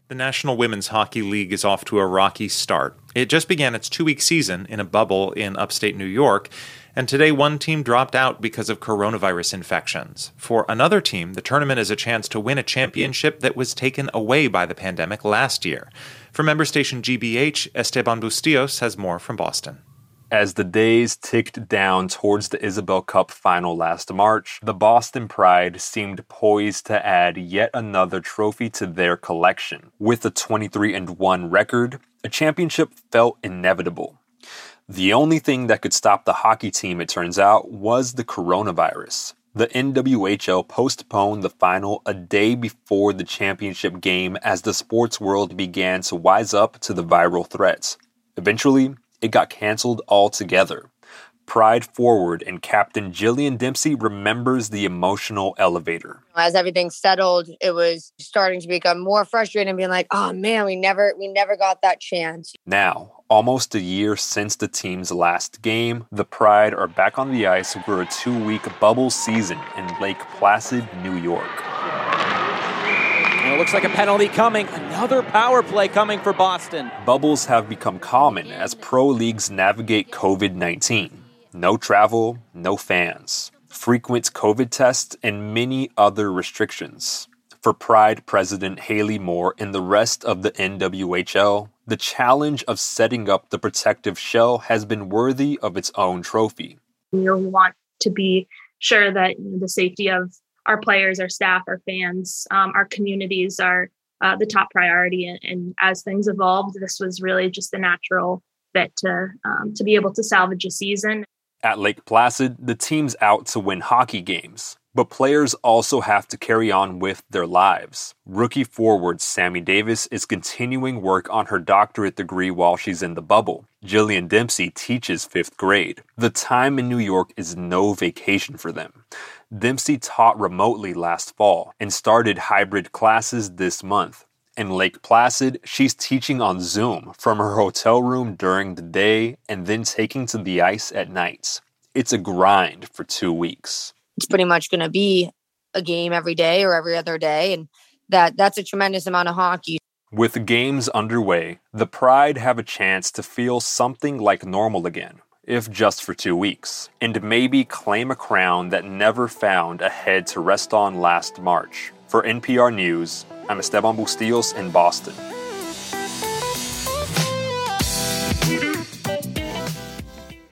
The National Women's Hockey League is off to a rocky start. It just began its 2-week season in a bubble in upstate New York, and today one team dropped out because of coronavirus infections. For another team, the tournament is a chance to win a championship that was taken away by the pandemic last year. For member station GBH, Esteban Bustillos has more from Boston. As the days ticked down towards the Isabel Cup final last March, the Boston Pride seemed poised to add yet another trophy to their collection. With a 23-1 record, a championship felt inevitable. The only thing that could stop the hockey team, it turns out, was the coronavirus. The NWHL postponed the final a day before the championship game as the sports world began to wise up to the viral threats. Eventually, it got canceled altogether. Pride forward and captain Jillian Dempsey remembers the emotional elevator. As everything settled, it was starting to become more frustrating and being like, oh man, we never got that chance. Now, almost a year since the team's last game, the Pride are back on the ice for a 2-week bubble season in Lake Placid, New York. And it looks like a penalty coming. Another power play coming for Boston. Bubbles have become common as pro leagues navigate COVID-19. No travel, no fans, frequent COVID tests, and many other restrictions. For Pride President Haley Moore and the rest of the NWHL, the challenge of setting up the protective shell has been worthy of its own trophy. We want to be sure that the safety of our players, our staff, our fans, our communities are the top priority. And as things evolved, this was really just the natural fit to be able to salvage a season. At Lake Placid, the team's out to win hockey games, but players also have to carry on with their lives. Rookie forward Sammy Davis is continuing work on her doctorate degree while she's in the bubble. Jillian Dempsey teaches 5th grade. The time in New York is no vacation for them. Dempsey taught remotely last fall and started hybrid classes this month. In Lake Placid, she's teaching on Zoom from her hotel room during the day and then taking to the ice at nights. It's a grind for 2 weeks. It's pretty much going to be a game every day or every other day, and that's a tremendous amount of hockey. With games underway, the Pride have a chance to feel something like normal again, if just for 2 weeks, and maybe claim a crown that never found a head to rest on last March. For NPR News, I'm Esteban Bustillos in Boston.